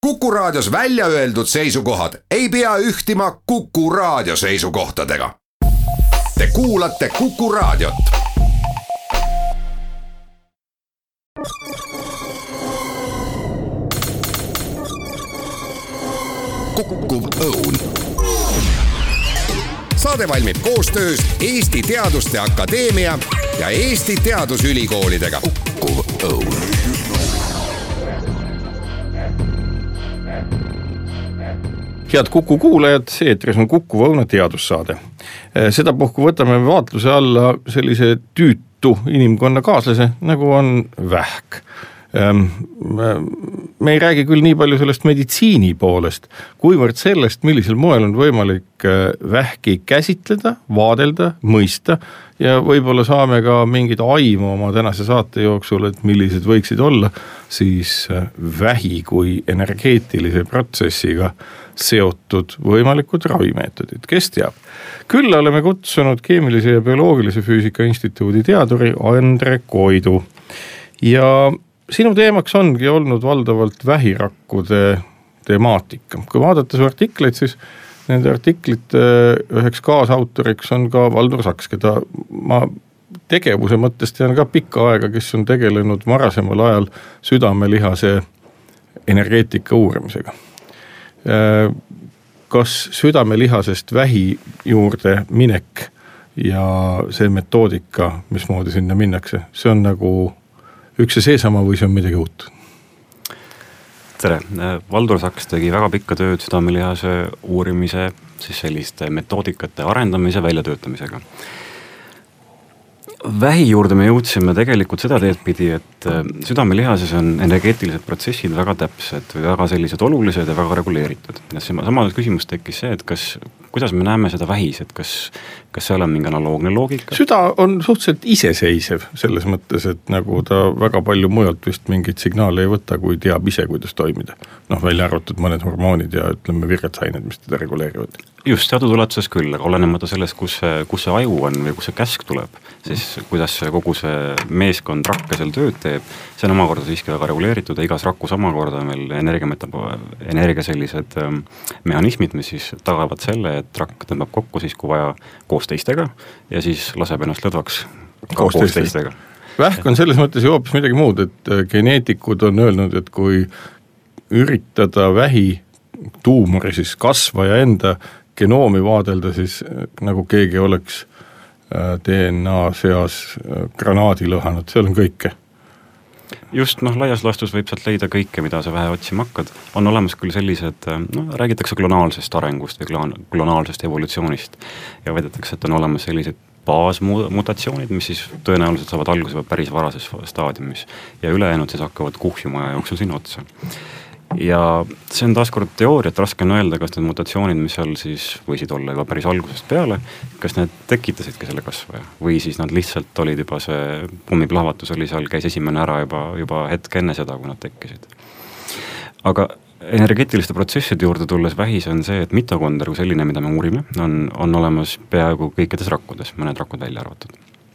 Kuku Raadios välja öeldud seisukohad ei pea ühtima Kuku Raadio seisukohtadega. Te kuulate Kuku Raadiot. Kukkuv õun. Saade valmib koostöös Eesti Teaduste Akadeemia ja Eesti Teadusülikoolidega. Kukkuv õun. Head Kuku kuulajad, eetris on Kukkuva õuna teadussaade. Sedapuhku võtame vaatluse alla sellise tüütu inimkonna kaaslase, nagu on vähk. Me ei räägi küll nii palju sellest meditsiini poolest, kuivõrd sellest, millisel moel on võimalik vähki käsitleda, vaadelda, mõista ja võib-olla saame ka mingid aimu oma tänase saate jooksul, et millised võiksid olla siis vähi kui energeetilise protsessiga seotud võimalikud ravimeetodid, kes teab. Küll oleme kutsunud keemilise ja bioloogilise füüsika instituudi teaduri Andre Koidu ja sinu teemaks ongi olnud valdavalt vähirakkude temaatika. Kui vaadata su artikleid, siis nende artiklite üheks kaasautoriks on ka Valdur Saks, keda ma tegevuse mõttes tean ka pikka aega, kes on tegelenud varasemal ajal südamelihase energeetika uurimisega. Kas südamelihasest vähi juurde minek ja see metoodika, mismoodi sinna minnakse, see on nagu üks ja seesama või see on midagi uut? Tere, Valdur Saks tegi väga pikka tööd südamelihase uurimise, siis selliste metoodikate arendamise, väljatöötamisega. Vähi juurde me jõudsime tegelikult seda teed pidi, et südamelihases on energeetilised protsessid väga täpsed või väga sellised olulised ja väga reguleeritud. Sama küsimus tekkis see, et kuidas me näeme seda vähis, et kas seal on mingi analoogne loogika? Süda on suhteliselt iseseisev selles mõttes, et nagu ta väga palju mujalt vist mingit signaale ei võta, kui teab ise, kuidas toimida. Välja arvatud mõned hormoonid ja ütleme virgatsained, mis teda reguleerivad. Just, teatud ulatuses küll, aga olenemata sellest, kus see aju on või kus see käsk tuleb, siis kuidas kogu see meeskond rakke seal tööd teeb, see on omakorda siiski väga reguleeritud ja igas rakus omakorda on veel energia sellised mehhanismid, mis siis tagavad selle, et rakk tõmbab kokku siis, kui vaja koos teistega ja siis laseb ennast lõdvaks koos teistega. Vähk on selles mõttes ju hoopis midagi muud, et geneetikud on öelnud, et kui üritada vähi tuumori siis kasvaja enda genoomi vaadelda, siis nagu keegi oleks DNA seas granaadi lõhanud, seal on kõike. Just, laias laastus võib sealt leida kõike, mida sa vähe otsima hakkad. On olemas küll sellised, räägitakse klonaalsest arengust või klonaalsest evolutsioonist ja väidetakse, et on olemas sellised baasmutatsioonid, mis siis tõenäoliselt saavad alguse päris varases staadiumis ja ülejäänud siis hakkavad kuhjuma ja jooksul sinna otsa. Ja see on taaskord teooria, et raske on öelda, kas need mutatsioonid, mis seal siis võisid olla juba päris algusest peale, kas need tekitasidki selle kasvaja või siis nad lihtsalt olid juba see pommiplahvatus oli seal, käis esimene ära juba hetk enne seda, kui nad tekkisid. Aga energeetiliste protsesside juurde tulles vähis on see, et mitokonder kui selline, mida me uurime, on olemas peaaegu kõikides rakkudes, mõned rakud välja arvatud.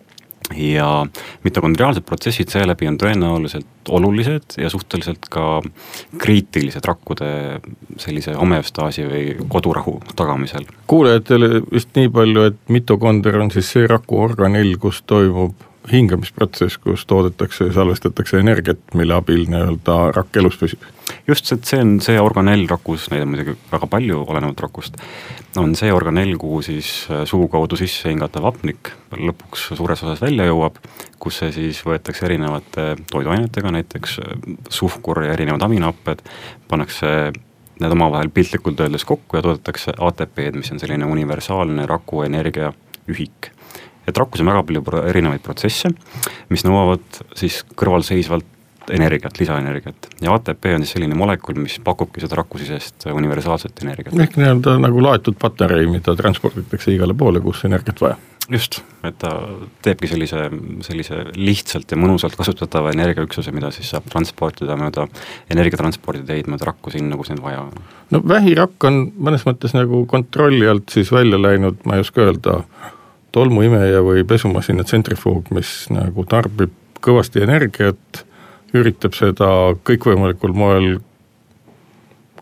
Ja mitokondriaalsed protsessid seeläbi on tõenäoliselt olulised ja suhteliselt ka kriitilised rakkude sellise homeostaasi või kodurahu tagamisel. Kuulajatele vist nii palju, et mitokonder on siis see raku organell, kus toimub hingamisprotsess, kus toodetakse ja salvestatakse energiat, mille abil rakk elus püsib. Just, et see on see organell rakus, neid on muidugi väga palju olenevalt rakust, on see organell, kuhu siis suu kaudu sisse hingatav hapnik lõpuks suures osas välja jõuab, kus see siis võetakse erinevate toiduainetega, näiteks suhkur ja erinevad aminohapped, pannakse need omavahel piltlikult öeldes kokku ja toodetakse ATP-d, mis on selline universaalne raku energia ühik. Et rakus on väga palju erinevaid protsesse, mis nõuavad siis kõrvalseisvalt energiat, lisaenergiat. Ja ATP on siis selline molekul, mis pakubki seda rakusisest universaalset energiat. Ehk nagu laetud patarei, mida transporditakse igale poole, kus energiat vaja. Just, et ta teebki sellise lihtsalt ja mõnusalt kasutatava energiaüksuse, mida siis saab transportida mööda energiatransporditeid mööda rakku sinna, kus neid vaja on. Vähirakk on mõnes mõttes nagu kontrolli alt siis välja läinud, ma ei oska öelda, tolmuimeja või pesumasina tsentrifuug, mis nagu tarbib kõvasti energiat, üritab seda kõikvõimalikul moel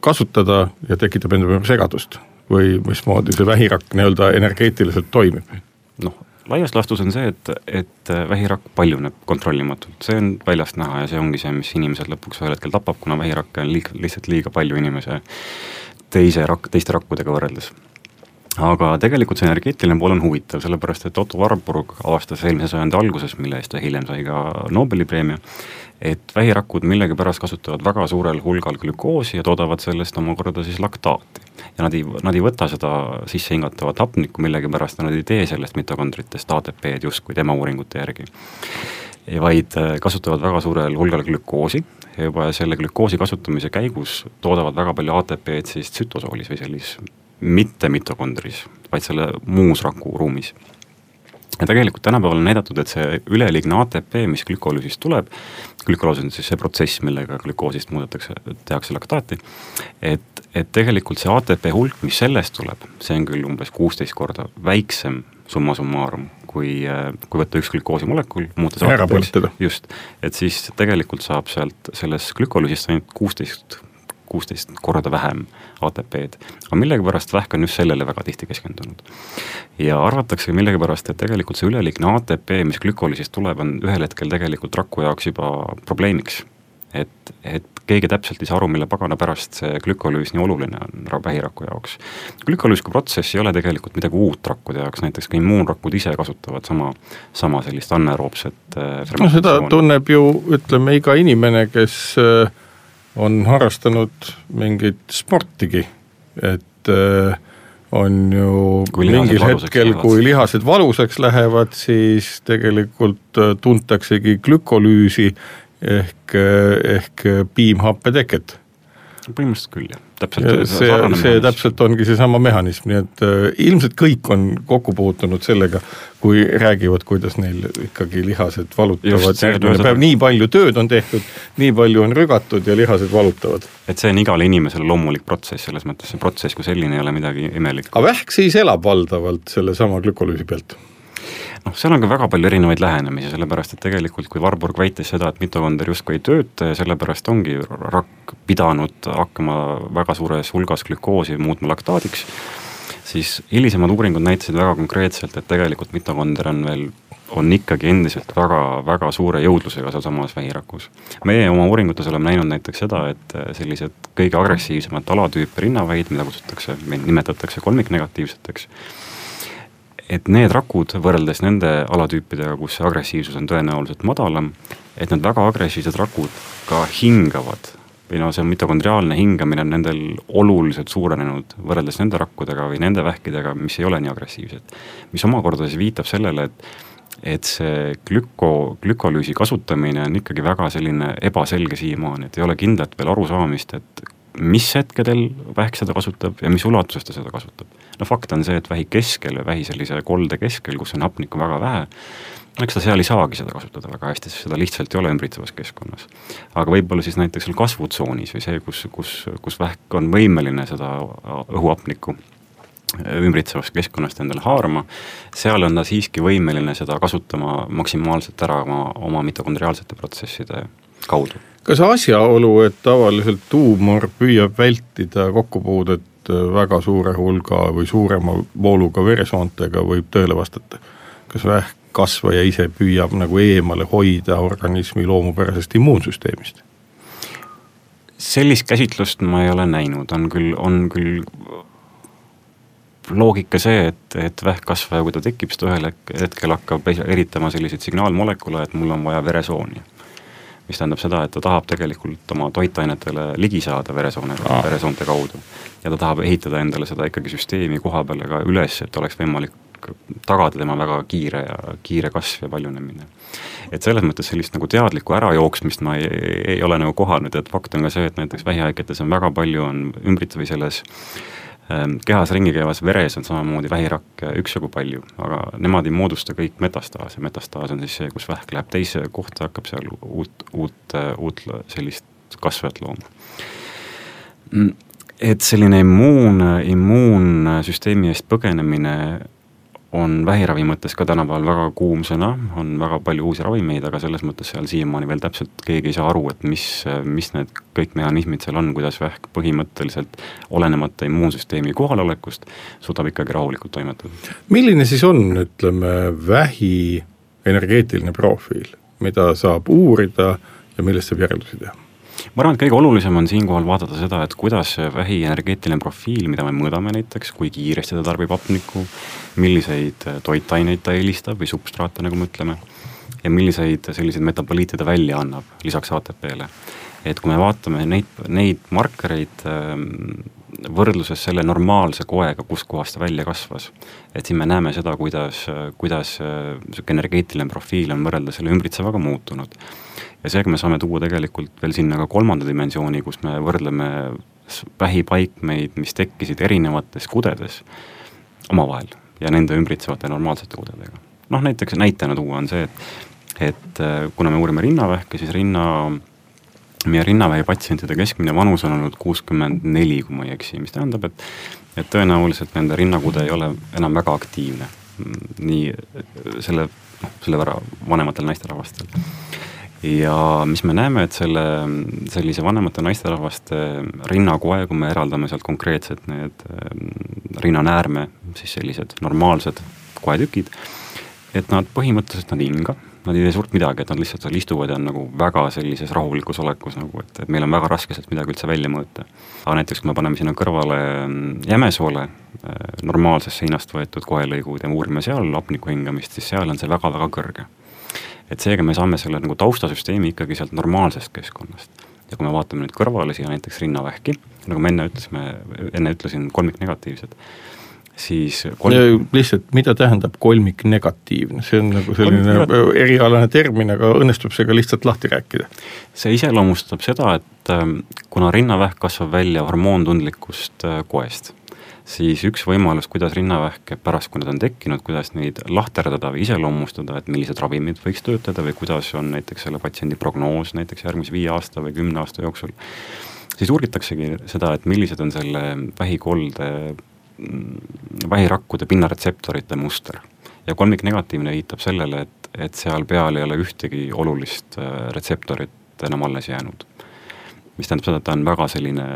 kasutada ja tekitab enda segadust või mismoodi see vähirakk nii-öelda energeetiliselt toimib? Noh, laias laastus on see, et vähirakk paljuneb kontrollimatult, see on väljast näha ja see ongi see, mis inimesed lõpuks ühel hetkel tapab, kuna vähirakke on lihtsalt liiga palju inimese teiste rakkudega võrreldes. Aga tegelikult see energeetiline pool on huvitav, sellepärast et Otto Warburg avastas eelmise sajandi alguses, mille eest ta hiljem sai ka Nobeli preemia, et vähirakud millegipärast kasutavad väga suurel hulgal glükoosi ja toodavad sellest omakorda siis laktaati. Ja nad ei võta seda sisse hingatavat hapnikku millegipärast, nad ei tee sellest mitokondritest ATP-d justkui tema uuringute järgi. Ja vaid kasutavad väga suurel hulgal glükoosi ja juba selle glükoosi kasutamise käigus toodavad väga palju ATP-d siis tsütosoolis või sellis mitte mitokondris, vaid selle muus rakuruumis. Ja tegelikult tänapäeval on näidatud, et see üleliigne ATP, mis glükolüüsist tuleb, glükoloos on siis see protsess, millega glükoosist tehakse laktaati, et tegelikult see ATP hulk, mis sellest tuleb, see on küll umbes 16 korda väiksem summa summarum, kui võtta üks glükoosi molekul, muuta see ATP-ks, just, et siis tegelikult saab sellest glükolüüsist ainult 16 korda vähem ATP-d. Aga millegipärast vähk on just sellele väga tihti keskendunud. Ja arvatakse millegipärast, et tegelikult see üleliigne ATP, mis glükolüüsist tuleb, on ühel hetkel tegelikult raku jaoks juba probleemiks. Et keegi täpselt ei saa aru, mille pagana pärast see glükolüüs nii oluline on vähiraku jaoks. Glükolüüs kui protsess ei ole tegelikult midagi uut rakkude jaoks, näiteks ka immuunrakud ise kasutavad sama sellist anaeroobset fermentatsiooni. No seda tunneb ju, ütleme, iga inimene, kes on harrastanud mingit sportigi, et on ju mingil hetkel, kui lihased valusaks lähevad, siis tegelikult tuntaksegi glükolüüsi ehk piimhappeteket. Põhimõtteliselt küll, jah. See täpselt ongi seesama mehhanism, nii et ilmselt kõik on kokku puutunud sellega, kui räägivad, kuidas neil ikkagi lihased valutavad. Nii palju tööd on tehtud, nii palju on rügatud ja lihased valutavad. Et see on igale inimesele loomulik protsess, selles mõttes see protsess, kui selline ei ole midagi imelik. Aga vähk siis elab valdavalt selle sama glükolüüsi pealt? Noh, seal on ka väga palju erinevaid lähenemisi, sellepärast, et tegelikult kui Warburg väitis seda, et mitokonder justkui ei tööta ja sellepärast ongi rakk pidanud hakkama väga suures hulgas glükoosi muutma laktaadiks, siis hilisemad uuringud näitasid väga konkreetselt, et tegelikult mitokonder on ikkagi endiselt väga, väga suure jõudlusega seal samas vähirakus. Meie oma uuringutes oleme näinud näiteks seda, et sellised kõige agressiivsemad alatüüpe rinnaväid, mida nimetatakse kolmiknegatiivseteks, et need rakud võrreldes nende alatüüpidega, kus see agressiivsus on tõenäoliselt madalam, et need väga agressiivsed rakud ka hingavad, või see on mitokondriaalne hingamine on nendel oluliselt suurenenud võrreldes nende rakkudega või nende vähkidega, mis ei ole nii agressiivsed. Mis omakorda siis viitab sellele, et see glükolüüsi kasutamine on ikkagi väga selline ebaselge siiamaani, et ei ole kindlat veel arusaamist, et mis hetkedel vähk seda kasutab ja mis ulatuses ta seda kasutab. No fakt on see, et vähi keskel või vähi sellise kolde keskel, kus on hapnikku väga vähe, eks ta seal ei saagi seda kasutada väga hästi, sest seda lihtsalt ei ole ümbritsevas keskkonnas. Aga võib-olla siis näiteks kasvutsoonis või see, kus vähk on võimeline seda õhuhapnikku ümbritsevast keskkonnast endale haarama, seal on ta siiski võimeline seda kasutama maksimaalselt ära oma mitokondriaalsete protsesside kaudu. Kas asjaolu, et tavaliselt tuumor püüab vältida kokkupuudet väga suure hulga või suurema vooluga veresoontega võib tõele vastata? Kas vähkkasvaja ise püüab nagu eemale hoida organismi loomupärasest immuunsüsteemist? Sellist käsitlust ma ei ole näinud, on küll loogika see, et vähkkasvaja, kui ta tekib, siis ühel hetkel hakkab eritama selliseid signaalmolekule, et mul on vaja veresooni. Mis tähendab seda, et ta tahab tegelikult oma toitainetele ligi saada veresoonte kaudu. Ja ta tahab ehitada endale seda ikkagi süsteemi koha peale ka üles, et oleks võimalik tagada tema väga kiire kasv ja paljunemine. Et selles mõttes sellist nagu teadlikku ärajooksmist ma ei ole nagu kohanud, et fakt on ka see, et näiteks vähihaigetes on väga palju on või selles kehas ringi käivas veres on samamoodi vähirakk üksjagu palju, aga nemad ei moodusta kõik metastaas ja metastaas on siis see, kus vähk läheb teise kohta, hakkab seal uut sellist kasvajat looma. Et selline immuunsüsteemi eest põgenemine on vähiravi mõttes ka tänapäeval väga kuum sõna, on väga palju uusi ravimeid, aga selles mõttes seal siiamaani veel täpselt keegi ei saa aru, et mis need kõik mehhanismid seal on, kuidas vähk põhimõtteliselt olenemata immuunsüsteemi kohalolekust suudab ikkagi rahulikult toimetada. Milline siis on, ütleme, vähi energeetiline profiil, mida saab uurida ja millest saab järeldusi teha? Ma arvan, et kõige olulisem on siinkohal vaadata seda, et kuidas vähi energeetiline profiil, mida me mõõdame näiteks, kui kiiresti ta tarbib hapnikku, milliseid toitaineid ta eelistab või substraate, nagu me ütleme, ja milliseid selliseid metaboliite ta välja annab lisaks ATP-le. Et kui me vaatame neid markereid võrdluses selle normaalse koega, kus kohast ta välja kasvas, et siin me näeme seda, kuidas energeetiline profiil on võrreldes selle ümbritsevaga muutunud. Ja seega me saame tuua tegelikult veel sinna ka kolmanda dimensiooni, kus me võrdleme vähipaikmeid, mis tekkisid erinevates kudedes omavahel ja nende ümbritsevate normaalsete kudedega. Näiteks näitena tuua on see, et kuna me uurime rinnavähki, siis meie rinnavähi patsientide keskmine vanus on olnud 64, kui ma ei eksi, mis tähendab, et tõenäoliselt nende rinnakude ei ole enam väga aktiivne. Nii selle võrra vanematel naisterahvastel. Ja mis me näeme, et sellise vanemate naisterahvaste rinnakoe, kui me eraldame sealt konkreetselt need rinnanäärme, siis sellised normaalsed koetükid, et nad põhimõtteliselt nad hinga, nad ei tee suurt midagi, et nad lihtsalt seal istuvad ja on nagu väga sellises rahulikus olekus, nagu, et meil on väga raske sealt midagi üldse välja mõõta. Aga näiteks, kui me paneme sinna kõrvale jämesoole, normaalsest seinast võetud koelõigud ja uurime seal hapniku hingamist, siis seal on see väga-väga kõrge. Et seega me saame selle nagu taustasüsteemi ikkagi sealt normaalsest keskkonnast. Ja kui me vaatame nüüd kõrvale siia näiteks rinnavähki, nagu me enne ütlesin kolmiknegatiivsed, siis lihtsalt, mida tähendab kolmiknegatiivne? See on nagu selline erialane termin, aga õnnestub see ka lihtsalt lahti rääkida. See iseloomustab seda, et kuna rinnavähk kasvab välja hormoontundlikust koest, siis üks võimalus, kuidas rinnavähke pärast, kui nad on tekkinud, kuidas neid lahterdada või iseloomustada, et millised ravimid võiks töötada või kuidas on näiteks selle patsiendi prognoos näiteks järgmise 5 aasta või 10 aasta jooksul, siis uuritaksegi seda, et millised on selle vähirakkude pinnaretseptorite muster. Ja kolmiknegatiivne viitab sellele, et seal peal ei ole ühtegi olulist retseptorit enam alles jäänud. Mis tähendab seda, et ta on väga selline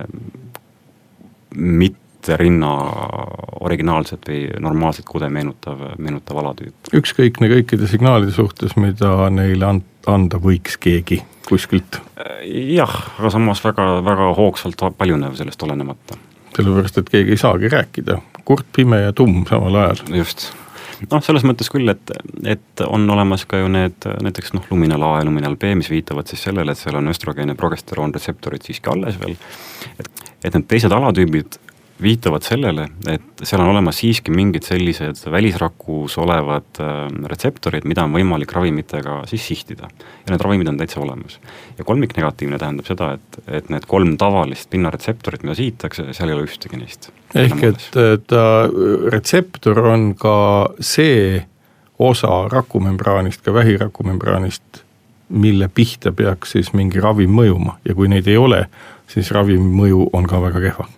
rinna originaalset või normaalset kude meenutav alatüüp. Ükskõikne kõikide signaalide suhtes, mida neile anda võiks keegi kuskilt. Jah, aga samas väga, väga hoogsalt paljunev sellest olenemata. Sellepärast, et keegi ei saagi rääkida. Kurt, pime ja tumm samal ajal. Just. Selles mõttes küll, et on olemas ka ju näiteks luminal A ja luminal B, mis viitavad siis sellele, et seal on östrogeene progesteroon retseptorid siiski alles veel. Et need teised alatüübid viitavad sellele, et seal on olemas siiski mingid sellised välisrakus olevad retseptorid, mida on võimalik ravimitega siis sihtida. Ja need ravimid on täitsa olemas. Ja kolmiknegatiivne tähendab seda, et need 3 tavalist pinnaretseptorit, mida sihitakse, seal ei ole ühtegi neist. Ehk et ta retseptor on ka see osa rakumembraanist, ka vähirakumembraanist, mille pihta peaks siis mingi ravim mõjuma. Ja kui neid ei ole, siis ravimi mõju on ka väga kehva.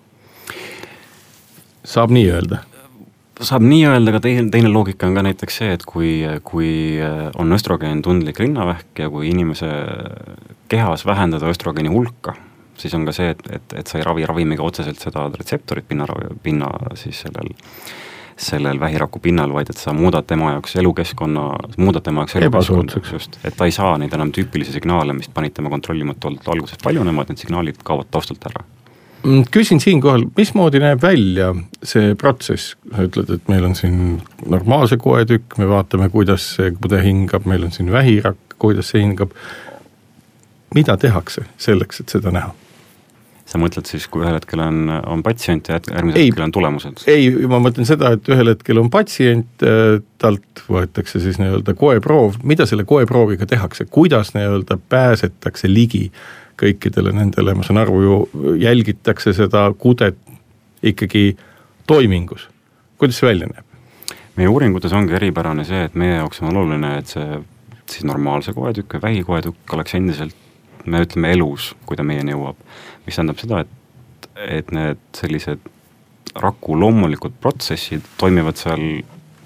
Saab nii öelda? Saab nii öelda, aga teine loogika on ka näiteks see, et kui on östrogeen tundlik rinnavähk ja kui inimese kehas vähendada östrogeeni hulka, siis on ka see, et sa ei ravi ravimiga otseselt seda retseptorit pinna siis sellel vähiraku pinnal, vaid et sa muudad tema jaoks elukeskkonna, just, et ta ei saa neid enam tüüpilisi signaale, mis panid tema kontrollimata alguses paljunema, et need signaalid kaovad taustalt ära. Küsin siinkohal, mismoodi näeb välja see protsess? Sa ütled, et meil on siin normaalse koetükk, me vaatame, kuidas see kude hingab, meil on siin vähirakk, kuidas see hingab. Mida tehakse selleks, et seda näha? Sa mõtled siis, kui ühel hetkel on patsient ja järgmisel hetkel on tulemused? Ei, ma mõtlen seda, et ühel hetkel on patsient, talt võetakse siis nii-öelda koeproov. Mida selle koeprooviga tehakse? Kuidas nii-öelda pääsetakse ligi kõikidele nendele, ma saan aru ju, jälgitakse seda kudet ikkagi toimingus. Kuidas see välja näeb? Meie uuringutes ongi eripärane see, et meie jaoks on oluline, et see siis normaalse koetükk ja vähikoetükk oleks endiselt, me ütleme elus, kui ta meieni jõuab. Mis tähendab seda, et need sellised raku loomulikud protsessid toimivad seal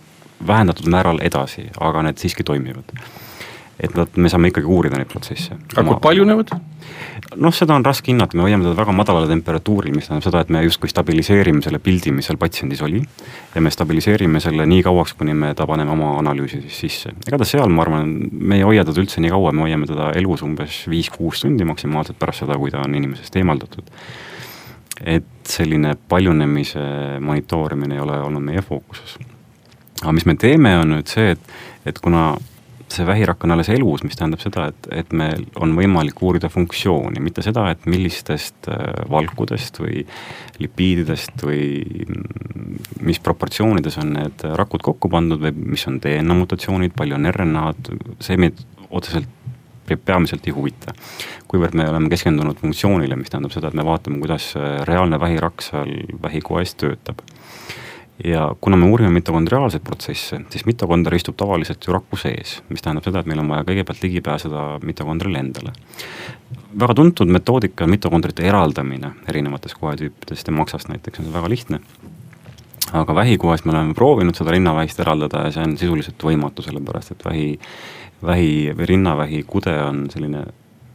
vähendatud määral edasi, aga need siiski toimivad. Et me saame ikkagi uurida neid protsesse. Aga kui paljunevad? Seda on raske hinnata, me hoiame teda väga madalale temperatuuril, mis tähendab seda, et me justkui stabiliseerime selle pildi, mis seal patsiendis oli ja me stabiliseerime selle nii kauaks, kuni me ta paneme oma analüüsi siis sisse. Ega ta seal, ma arvan, me ei hoia teda üldse nii kaua, me hoiame teda elus umbes 5-6 tundi maksimaalselt pärast seda, kui ta on inimesest eemaldatud. Et selline paljunemise monitoorimine ei ole olnud meie fookuses. Aga mis me teeme on nüüd see, et kuna see vähirakk on alles elus, mis tähendab seda, et meil on võimalik uurida funktsiooni, mitte seda, et millistest valkudest või lipiididest või mis proportsioonides on need rakud kokku pandud või mis on DNA mutatsioonid, palju on RNA-d, see meid otseselt peamiselt ei huvita. Kuivõrd me oleme keskendunud funktsioonile, mis tähendab seda, et me vaatame, kuidas reaalne vähirakk seal vähikoes töötab. Ja kuna me uurime mitokondriaalseid protsesse, siis mitokonder istub tavaliselt ju raku sees, mis tähendab seda, et meil on vaja kõigepealt ligi pääseda mitokondrile endale. Väga tuntud metoodika mitokondrite eraldamine erinevatest koetüüpidest ja maksast näiteks on väga lihtne. Aga vähikoes me oleme proovinud seda rinnavähist eraldada ja see on sisuliselt võimatu, sellepärast et vähi või rinnavähi kude on selline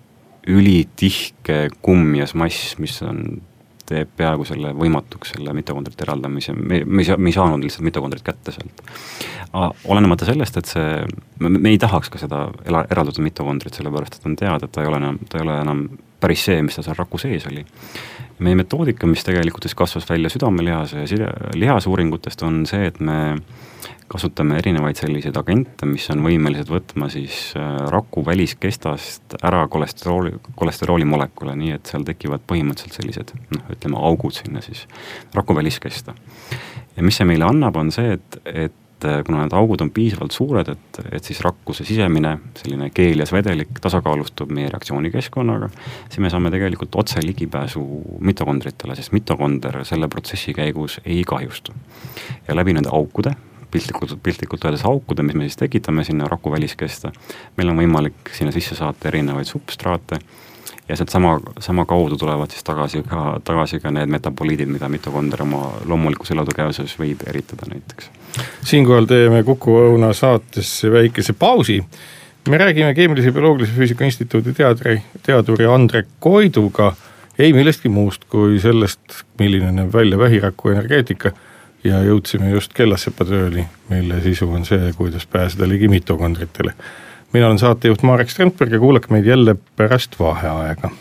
ülitihke kummjas mass, mis teeb peaaegu selle võimatuks, selle mitokondrite eraldamise. Me ei saanud lihtsalt mitokondrit kätte sealt. Olenemata sellest, et me ei tahaks ka seda eraldatud mitokondrit, sellepärast, et on teada, et ta ei ole enam päris see, mis ta seal raku sees oli. Meie metoodika, mis tegelikult kasvas välja südamelihase ja lihasuuringutest, on see, et me kasutame erinevaid selliseid agente, mis on võimelised võtma siis raku väliskestast ära kolesterooli molekule, nii et seal tekivad põhimõtteliselt sellised, ütleme, augud sinna siis raku väliskesta. Ja mis see meile annab, on see, et kuna need augud on piisavalt suured, et siis rakkuse sisemine selline keelias vedelik tasakaalustub meie reaktsioonikeskkonnaga, siis me saame tegelikult otse ligipääsu mitokondritele, sest mitokonder selle protsessi käigus ei kahjustu. Ja läbi nende aukude, piltlikult öeldes aukude, mis me siis tekitame sinna raku väliskesta, meil on võimalik sinna sisse saata erinevaid substraate ja sealt sama kaudu tulevad siis tagasi ka need metaboliidid, mida mitokonder oma loomulikus elutegevuses võib eritada näiteks. Siinkohal teeme Kuku Õuna saates väikese pausi. Me räägime Keemilise ja bioloogilise füüsika instituudi teaduri Andre Koiduga ei millestki muust kui sellest, milline näeb välja vähiraku energeetika ja jõudsime just Kellassepa tööli, mille sisu on see, kuidas pääseda ligi mitokondritele. Mina olen saatejuht Marek Strandberg ja kuulake meid jälle pärast vaheaega.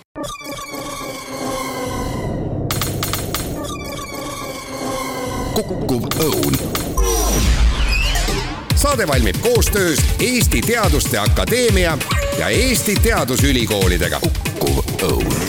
Kuku Õun. Saade valmib koostöös Eesti Teaduste Akadeemia ja Eesti Teadusülikoolidega. Kuku Õun.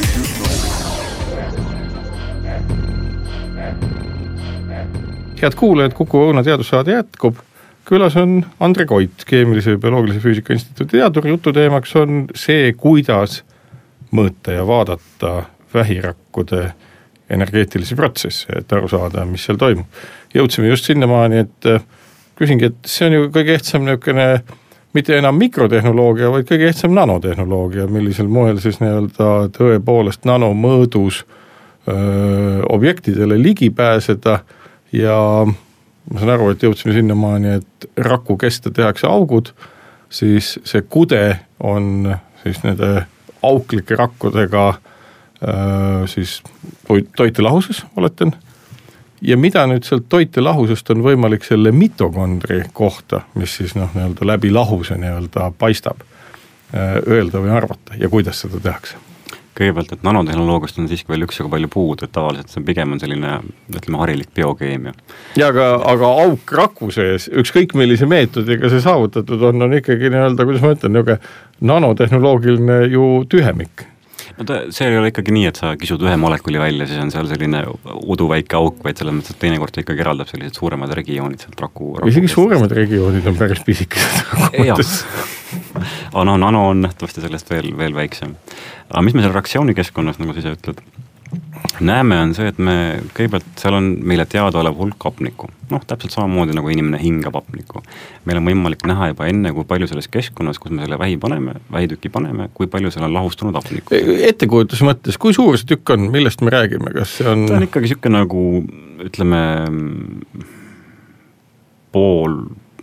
Head kuulajad, Kuku Õuna teadussaade jätkub. Külas on Andre Koit, Keemilise ja bioloogilise füüsika instituudi teadur. Jututeemaks on see, kuidas mõõta ja vaadata vähirakkude energeetilisi protsesse, et aru saada, mis seal toimub. Jõudsime just sinnamaani, et küsingi, et see on ju kõige ehtsam niisugune, mitte enam mikrotehnoloogia, vaid kõige ehtsam nanotehnoloogia, millisel moel siis tõepoolest nanomõõdus objektidele ligi pääseda ja ma saan aru, et jõudsime sinnamaani, et raku kesta tehakse augud, siis see kude on siis nende auklike rakkudega siis toitelahuses, oletan. Ja mida nüüd sealt toitelahusest on võimalik selle mitokondri kohta, mis siis läbi lahuse paistab, öelda või arvata ja kuidas seda tehakse? Kõigepealt, et nanotehnoloogist on siiski veel üksjagu palju puud, et tavaliselt see pigem on selline, ütleme, harilik biokeemia. Ja aga auk raku sees, ükskõik millise meetodiga see saavutatud on ikkagi kuidas ma ütlen, nanotehnoloogiline ju tühemik. See ei ole ikkagi nii, et sa kisud ühe molekuli välja, siis on seal selline uduväike auk, vaid selles mõttes, et teinekord ta ikkagi eraldab sellised suuremad regioonid sealt raku isegi suuremad regioonid on päris pisikesed. Nano on nähtavasti sellest veel väiksem. Aga mis me seal reaktsioonikeskkonnas, nagu siis ütled, näeme on see, et me kõigepealt seal on meile teada olev hulk hapnikku. Täpselt samamoodi nagu inimene hingab hapnikku. Meil on võimalik näha juba enne, kui palju selles keskkonnas, kus me selle vähitüki paneme, kui palju seal on lahustunud hapnikku. Ettekujutuse mõttes, kui suur see tükk on, millest me räägime? Kas see on... Ta on ikkagi siuke nagu, ütleme, pool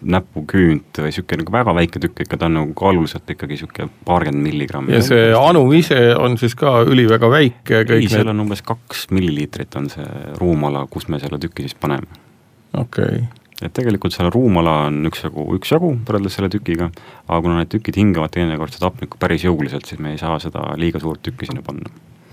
näpuküünt või siuke nagu väga väike tükk, ikka ta on nagu kaaluliselt ikkagi siuke 20 milligrammi. Ja see anu ise on siis ka väga väike? Ei, seal on umbes 2 milliliitrit on see ruumala, kus me selle tüki siis paneme. Okei. Et tegelikult selle ruumala on üksjagu võrreldes selle tükiga, aga kuna need tükid hingavad teinekord seda hapnikku päris jõuliselt, siis me ei saa seda liiga suurt tükki sinna panna.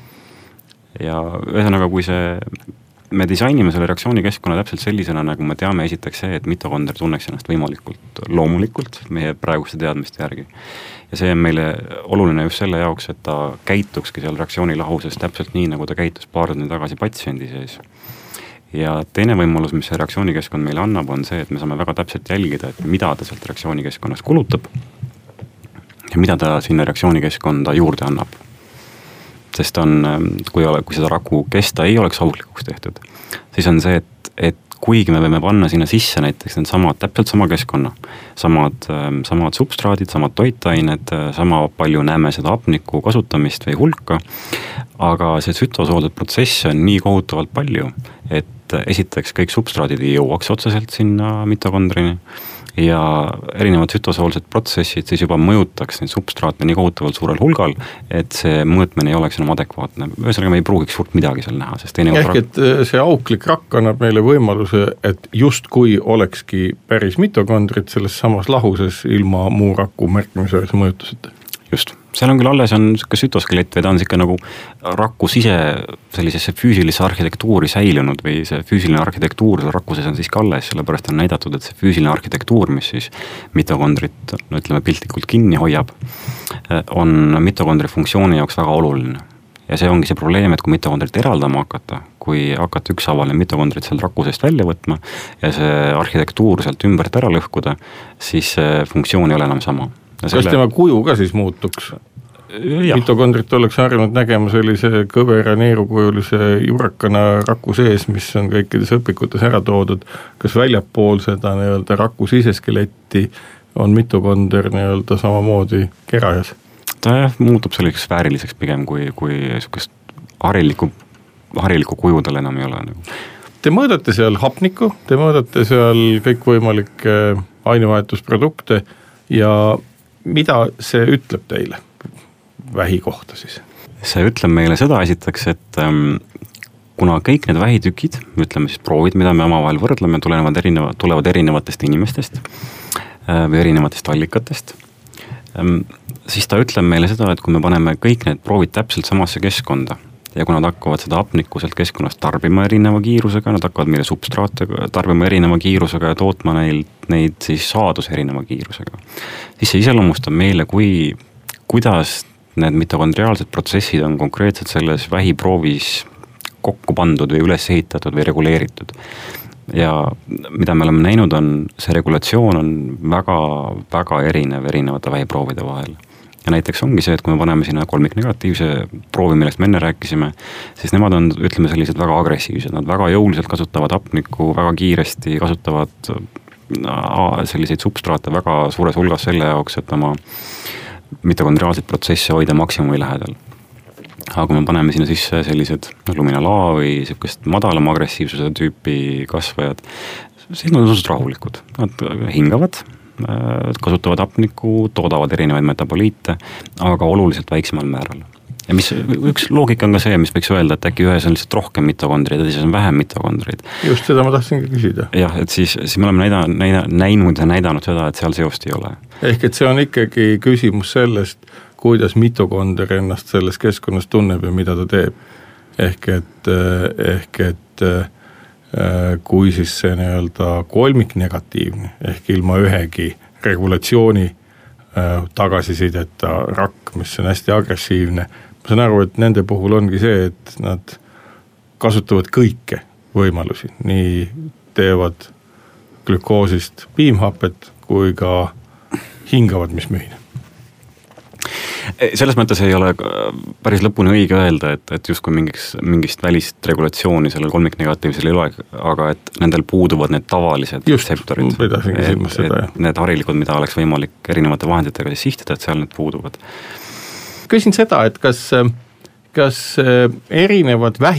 Ja ühesõnaga, kui me disainime selle reaktsioonikeskkonna täpselt sellisena, nagu me teame esiteks see, et mitokondr tunneks ennast võimalikult loomulikult meie praeguste teadmiste järgi. Ja see on meile oluline just selle jaoks, et ta käitukski seal reaktsioonilahuses täpselt nii, nagu ta käitus paar tundi tagasi patsiendi sees. Ja teine võimalus, mis see reaktsioonikeskkond meile annab, on see, et me saame väga täpselt jälgida, et mida ta sealt reaktsioonikeskkonnas kulutab ja mida ta sinna reaktsioonikeskkonda juurde annab. Sest kui seda raku kesta ei oleks auklikuks tehtud, siis on see, et kuigi me võime panna sinna sisse näiteks täpselt sama keskkonna, samad substraadid, samad toitained, sama palju näeme seda hapniku kasutamist või hulka, aga see tsütosoolset protsessi on nii kohutavalt palju, et esiteks kõik substraadid ei jõuaks otseselt sinna mitokondrini ja erinevad tsütosoolsed protsessid siis juba mõjutaks neid substraate nii kohutavalt suurel hulgal, et see mõõtmine ei oleks enam adekvaatne. Ühesõnaga me ei pruugiks suurt midagi seal näha, sest et see auklik rakk annab meile võimaluse, et just kui olekski päris mitokondrid selles samas lahuses ilma muu raku märkimisväärse mõjutuseta. Just. Seal on küll alles siuke sütoskelett või ta on siuke nagu raku sise sellisesse füüsilisse arhitektuuri säilunud või see füüsiline arhitektuur seal raku sees on siis ka alles, sellepärast on näidatud, et see füüsiline arhitektuur, mis siis mitokondrit, ütleme piltlikult kinni hoiab, on mitokondri funktsiooni jaoks väga oluline. Ja see ongi see probleem, et kui mitokondrit eraldama kui hakata ükshaaval mitokondrit sealt raku seest välja võtma ja see arhitektuur sealt ümbert ära lõhkuda, siis funktsioon ei ole enam sama. Kas tema kuju ka siis muutuks? Mitokondrit oleks harjunud nägema sellise kõvera neerukujulise jurakana raku sees, mis on kõikides õpikutes ära toodud. Kas väljapool seda raku siseskeletti on mitokonder samamoodi kerajas? Ta muutub selliseks vääriliseks pigem, kui sukest harilikku kuju tal enam ei ole. Te mõõdate seal hapnikku, te mõõdate seal kõikvõimalikke ainevahetusprodukte ja mida see ütleb teile vähi kohta siis? See ütleb meile seda esiteks, et kuna kõik need vähitükid, ütleme siis proovid, mida me omavahel võrdleme, tulevad erinevatest inimestest või erinevatest allikatest, siis ta ütleb meile seda, et kui me paneme kõik need proovid täpselt samasse keskkonda ja kui nad hakkavad seda hapnikku sealt keskkonnast tarbima erineva kiirusega, nad hakkavad meile substraate tarbima erineva kiirusega ja tootma neid siis saadus erineva kiirusega. Siis see iseloomustab meile, kuidas need mitokondriaalsed protsessid on konkreetselt selles vähiproovis kokku pandud või üles ehitatud või reguleeritud. Ja mida me oleme näinud see regulatsioon on väga, väga erinevate vähiproovide vahel. Ja näiteks ongi see, et kui me paneme sinna kolmiknegatiivse proovi, millest me enne rääkisime, siis nemad on, ütleme, sellised väga agressiivsed. Nad väga jõuliselt kasutavad hapnikku, väga kiiresti kasutavad selliseid substraate väga suures hulgas selle jaoks, et oma mitokondriaalseid protsesse hoida maksimumi lähedal. Aga kui me paneme sinna sisse sellised luminal A või sellised madalama agressiivsuse tüüpi kasvajad, siis nad on suhteliselt rahulikud. Nad hingavad, kasutavad hapnikku, toodavad erinevaid metaboliite, aga oluliselt väiksemal määral. Ja üks loogika on ka see, mis võiks öelda, et äkki ühes on lihtsalt rohkem mitokondreid ja teises on vähem mitokondreid. Just seda ma tahtsingi küsida. Jah, et siis me oleme näinud ja näidanud seda, et seal seost ei ole. Ehk et see on ikkagi küsimus sellest, kuidas mitokonder ennast selles keskkonnas tunneb ja mida ta teeb. Ehk et kui siis see kolmiknegatiivne ehk ilma ühegi regulatsiooni tagasisideta rakk, mis on hästi agressiivne. Ma saan aru, et nende puhul ongi see, et nad kasutavad kõike võimalusi. Nii teevad glükoosist piimhapet kui ka hingavad, mis mühine. Selles mõttes ei ole päris lõpuni õige öelda, et justkui mingist välist regulatsiooni sellel kolmiknegatiivsel ei ole, aga et nendel puuduvad need tavalised retseptorid. Need harilikud, mida oleks võimalik erinevate vahenditega siis sihtida, et seal need puuduvad. Küsin seda, et kas erinevad vähid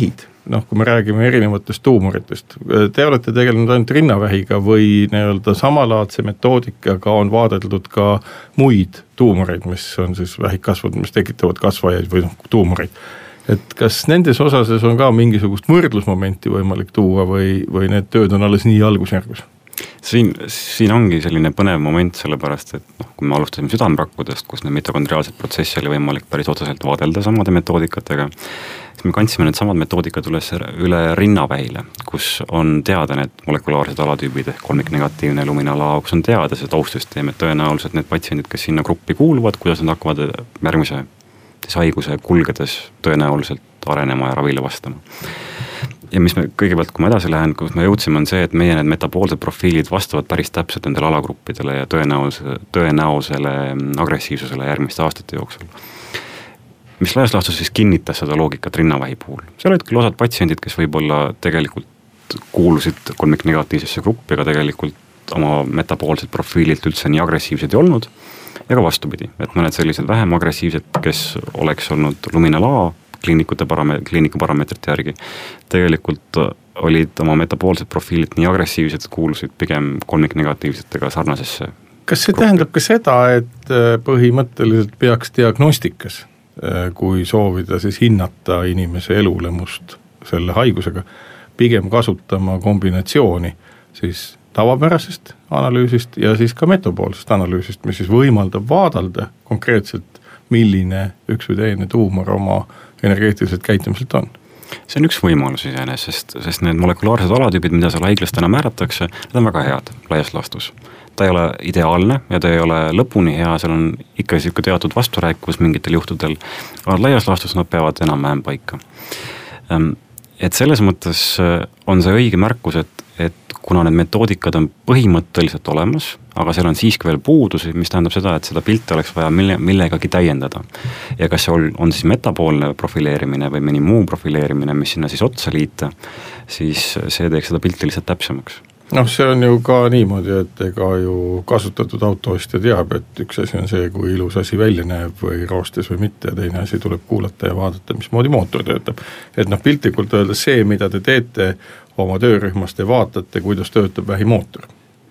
kui me räägime erinevatest tuumoritest, te olete tegelenud ainult rinnavähiga või nii-öelda samalaadse metoodikaga on vaadeldud ka muid tuumoreid, mis on siis vähikasvud, mis tekitavad kasvajaid või tuumoreid. Et kas nendes osases on ka mingisugust võrdlusmomenti võimalik tuua või need tööd on alles nii algusjärgus? Siin ongi selline põnev moment, sellepärast, et kui me alustasime südamerakkudest, kus need mitokondriaalsed protsessi oli võimalik päris otseselt vaadelda samade metoodikatega, siis me kandsime need samad metoodikad üle rinnavähile, kus on teada need molekulaarsed alatüübid ehk kolmiknegatiivne luminala, kus on teada see taustsüsteem, et tõenäoliselt need patsiendid, kes sinna gruppi kuuluvad, kuidas nad hakkavad järgmise haiguse kulgedes tõenäoliselt arenema ja ravile vastama. Ja mis me kõigepealt, kui ma edasi lähen, kus me jõudsime, on see, et meie need metaboolsed profiilid vastavad päris täpselt nendele alagruppidele ja tõenäosele agressiivsusele järgmiste aastate jooksul. Mis laias laastus siis kinnitas seda loogikat rinnavähi puhul. Seal olid küll osad patsiendid, kes võib-olla tegelikult kuulusid kolmiknegatiivsesse gruppi, aga tegelikult oma metaboolsed profiililt üldse nii agressiivsed ei olnud ja ka vastupidi, et mõned sellised vähem agressiivsed, kes oleks olnud luminal A kliiniku parameetrite järgi, tegelikult olid oma metaboolsed profiilid nii agressiivsed, kuulusid pigem kolmiknegatiivsetega sarnasesse. Kas see tähendab ka seda, et põhimõtteliselt peaks diagnostikas, kui soovida siis hinnata inimese elulemust selle haigusega, pigem kasutama kombinatsiooni siis tavapärasest analüüsist ja siis ka metaboolsest analüüsist, mis siis võimaldab vaadelda konkreetselt, milline üks või teine tuumor oma energeetiliselt käitumiselt on? See on üks võimalus iseenesest, sest need molekulaarsed alatüübid, mida seal haiglas täna määratakse, need on väga head laias laastus. Ta ei ole ideaalne ja ta ei ole lõpuni hea, seal on ikka teatud vasturääkivus mingitel juhtudel, aga laias laastus nad peavad enam-vähem paika. Et selles mõttes on see õige märkus, et kuna need metoodikad on põhimõtteliselt olemas, aga seal on siiski veel puudusi, mis tähendab seda, et seda pilti oleks vaja millegagi täiendada. Ja kas see on siis metaboolne profileerimine või mõni muu profileerimine, mis sinna siis otsa liita, siis see teeks seda pilti lihtsalt täpsemaks. See on ju ka niimoodi, et ega ju kasutatud autoostja teab, et üks asi on see, kui ilus asi välja näeb või roostes või mitte, ja teine asi tuleb kuulata ja vaadata, mismoodi mootor töötab. Et piltlikult öelda see, mida te teete oma töörühmas, te vaatate, kuidas töötab vähimootor.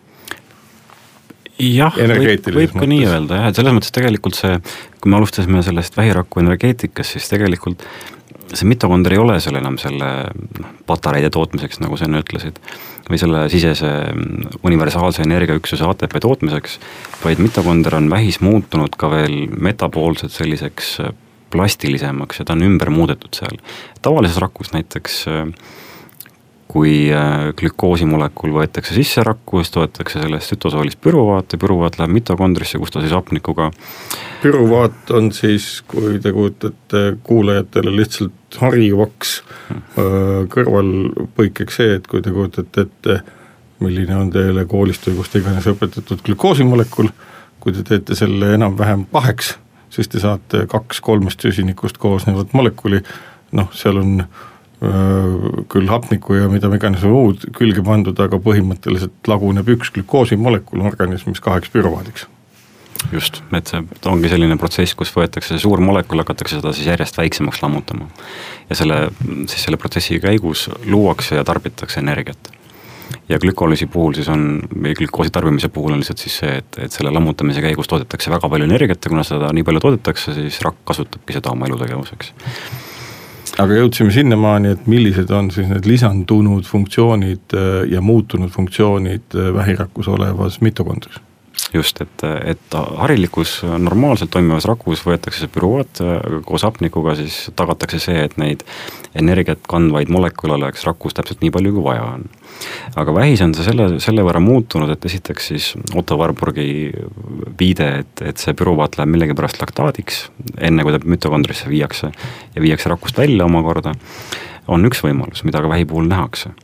Jah, võib ka nii öelda, jah, et selles mõttes tegelikult see, kui me alustasime sellest vähirakku energeetikas, siis tegelikult see mitokondr ei ole seal enam selle patareide tootmiseks, nagu sa enne ütlesid, või selle sisese universaalse energiaüksuse ATP tootmiseks, vaid mitokondr on vähis muutunud ka veel metaboolselt selliseks plastilisemaks ja ta on ümber muudetud seal. Tavalises rakus näiteks kui glükoosimolekul võetakse sisse rakku, siis toetakse sellest sütosoolist püruvaat ja püruvaat läheb mitokondrisse, kus ta siis hapnikuga. Püruvaat on siis, kui te kujutate kuulajatele lihtsalt harjuvaks kõrvalpõikeks see, et kui te kujutate ette, milline on teile koolist või kust iganes õpetatud glükoosimolekul, kui te teete selle enam-vähem paheks, siis te saate 2-3 süsinikust koosnevat molekuli, seal on küll hapniku ja mida iganes on muud külge pandud, aga põhimõtteliselt laguneb üks glükoosimolekul organismis 2 püruvaadiks. Just, et see ongi selline protsess, kus võetakse suur molekul, hakatakse seda siis järjest väiksemaks lammutama. Ja selle protsessi käigus luuakse ja tarbitakse energiat. Ja glükolüüsi puhul siis või glükoosi tarbimise puhul on lihtsalt siis see, et selle lammutamise käigus toodetakse väga palju energiat ja kuna seda nii palju toodetakse, siis rakk kasutabki seda oma elutegevuseks. Aga jõudsime sinnamaani, et millised on siis need lisandunud funktsioonid ja muutunud funktsioonid vähirakus olevas mitokondris? Just, et harilikus normaalselt toimivas rakus võetakse see püruvaat koos hapnikuga, siis tagatakse see, et neid energiat kandvaid molekule oleks rakus täpselt nii palju, kui vaja on. Aga vähis on see selle võrra muutunud, et esiteks siis Otto Warburgi viide, et see püruvaat läheb millegi pärast laktaadiks, enne kui ta mitokondrisse viiakse ja viiakse rakust välja omakorda, on üks võimalus, mida ka vähi puhul nähakse.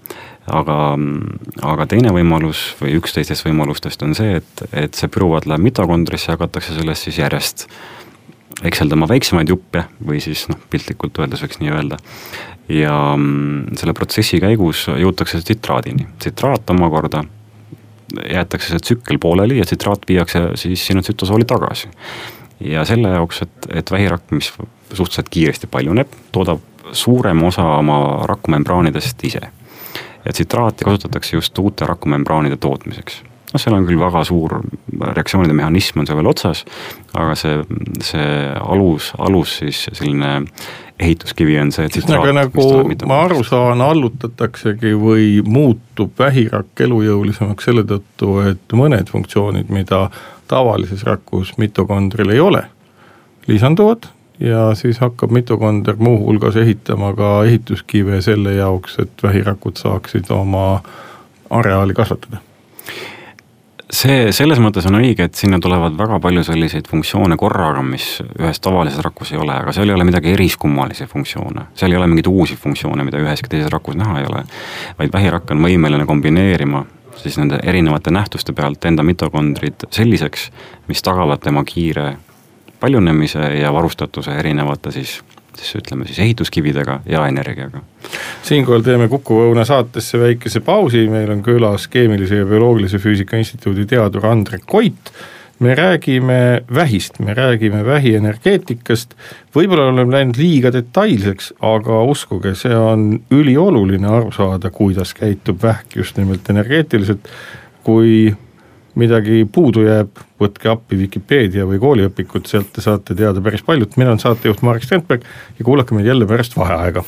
Aga teine võimalus või üks teistest võimalustest on see, et see püruvaat läheb mitokondrisse ja hakatakse sellest siis järjest ekseldama väiksemaid juppe või siis piltlikult öeldes võiks nii öelda. Ja selle protsessi käigus jõutakse tsitraadini. Tsitraat omakorda jäetakse see tsükkel pooleli ja tsitraat viiakse siis sinna tsütosooli tagasi. Ja selle jaoks, et vähirakk, mis suhteliselt kiiresti paljuneb, toodab suurem osa oma rakumembraanidest ise. Ja tsitraati kasutatakse just uute rakumembraanide tootmiseks. Seal on küll väga suur reaktsioonide mehhanism on see veel otsas, aga see alus siis selline ehituskivi on see tsitraat. Nagu ma aru saan, allutataksegi või muutub vähirakk elujõulisemaks selle tõttu, et mõned funktsioonid, mida tavalises rakus mitokondril ei ole, lisanduvad ja siis hakkab mitokonder muu hulgas ehitama ka ehituskive selle jaoks, et vähirakud saaksid oma areaali kasvatada. See selles mõttes on õige, et sinna tulevad väga palju selliseid funktsioone korraga, mis ühes tavalises rakus ei ole, aga seal ei ole midagi eriskummalisi funktsioone. Seal ei ole mingeid uusi funktsioone, mida üheski teises rakus näha ei ole, vaid vähirakk on võimeline kombineerima siis nende erinevate nähtuste pealt enda mitokondrid selliseks, mis tagavad tema kiire paljunemise ja varustatuse erinevate siis ehituskividega ja energiaga. Siinkohal teeme Kuku Õuna saatesse väikese pausi, meil on külas Keemilise ja Bioloogilise Füüsika Instituudi teadur Andre Koit. Me räägime vähist, me räägime vähienergeetikast, võib-olla oleme läinud liiga detailseks, aga uskuge, see on ülioluline aru saada, kuidas käitub vähk just nimelt energeetiliselt. Kui midagi puudu jääb, võtke appi Wikipedia või kooliõpikut, sealt te saate teada päris paljut. Mina on saatejuht Marek Strandberg ja kuulake meid jälle pärast vaheaega.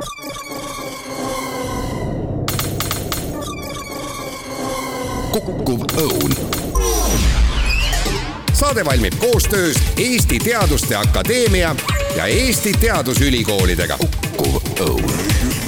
Kukkuv Õun. Saade valmib koostöös Eesti Teaduste Akadeemia ja Eesti Teadusülikoolidega. Kukkuv Õun.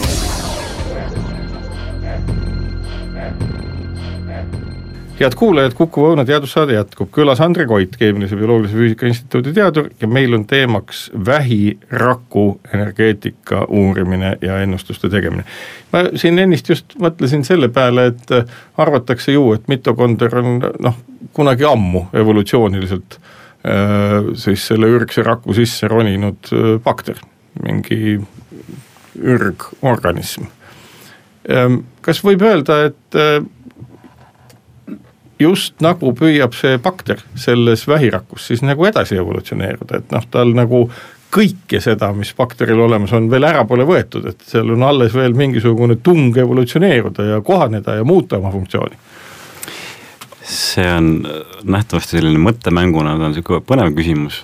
Head kuulajad, Kuku Õuna teadussaade jätkub. Külas Andre Koit, Keemilise ja Bioloogilise Füüsika Instituudi teadur ja meil on teemaks vähiraku energeetika uurimine ja ennustuste tegemine. Ma siin ennist just mõtlesin selle peale, et arvatakse ju, et mitokonder on kunagi ammu evolutsiooniliselt siis selle ürgse raku sisse roninud bakter, mingi ürgorganism. Kas võib öelda, et just nagu püüab see bakter selles vähirakus siis nagu edasi evolutsioneeruda, et tal nagu kõike seda, mis bakteril olemas on, veel ära pole võetud, et seal on alles veel mingisugune tung evolutsioneeruda ja kohaneda ja muuta oma funktsiooni. See on nähtavasti selline mõttemänguna, ta on selline põnev küsimus,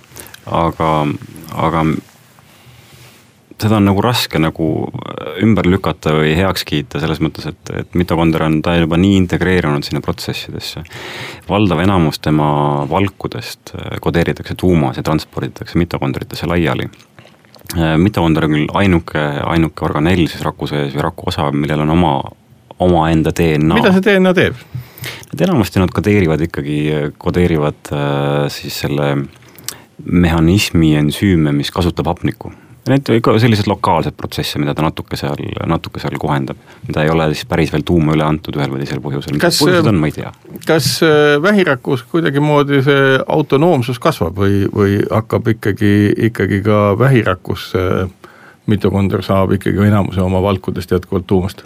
aga seda on nagu raske nagu ümber lükata või heaks kiita selles mõttes, et mitokonder on ta juba nii integreerunud sinna protsessidesse. Valdav enamus tema valkudest kodeeritakse tuumas ja transporditakse mitokondritesse laiali. Mitokonder on küll ainuke organell siis raku sees või raku osa, millel on oma enda DNA. Mida see DNA teeb? Enamasti nad kodeerivad siis selle mehhanismi ensüüme, mis kasutab hapnikku. Need on sellised lokaalsed protsesse, mida ta natuke seal kohendab, mida ei ole siis päris veel tuuma üle antud ühel või teisel põhjusel. Põhjused on, ma ei tea. Kas vähirakus kuidagi moodi see autonoomsus kasvab või hakkab ikkagi ka vähirakus mitokonder saab ikkagi enamuse oma valkudest jätkuvalt tuumast?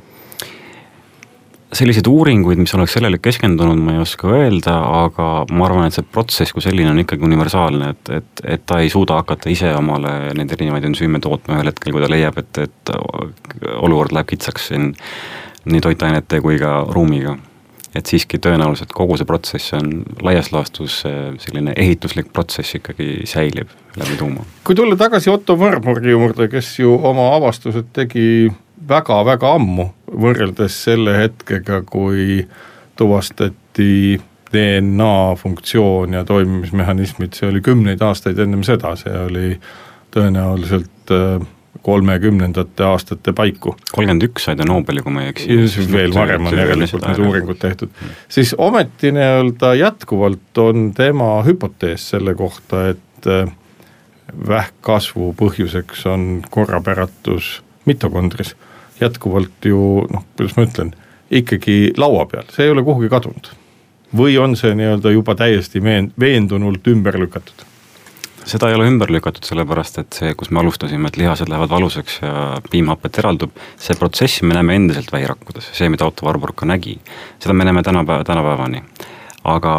Selliseid uuringuid, mis oleks sellele keskendunud, ma ei oska öelda, aga ma arvan, et see protsess kui selline on ikkagi universaalne, et ta ei suuda hakata ise omale neid erinevaid ensüüme tootma ühel hetkel, kui ta leiab, et olukord läheb kitsaks siin nii toitainete kui ka ruumiga. Et siiski tõenäoliselt kogu see protsess on laias laastus selline ehituslik protsess ikkagi säilib läbi tuuma. Kui tulla tagasi Otto Warburgi juurde, kes ju oma avastused tegi väga-väga ammu võrreldes selle hetkega, kui tuvastati DNA funktsioon ja toimimismehhanismid, see oli 10 aastaid ennem seda, see oli tõenäoliselt 30. aastate paiku. 31 said Nobeli, kui ma ei eksi. Veel varem on järelikult need uuringud tehtud. Siis ometi jätkuvalt on tema hüpotees selle kohta, et vähkkasvu põhjuseks on korrapäratus mitokondris. Jätkuvalt ju, kuidas ma ütlen, ikkagi laua peal, see ei ole kuhugi kadunud. Või on see juba täiesti veendunult ümber lükatud? Seda ei ole ümber lükatud sellepärast, et see, kus me alustasime, et lihased lähevad valuseks ja piimhapet eraldub, see protsessi me näeme endiselt vähirakkudes, see, mida Otto Warburg ka nägi, seda me näeme tänapäevani. Aga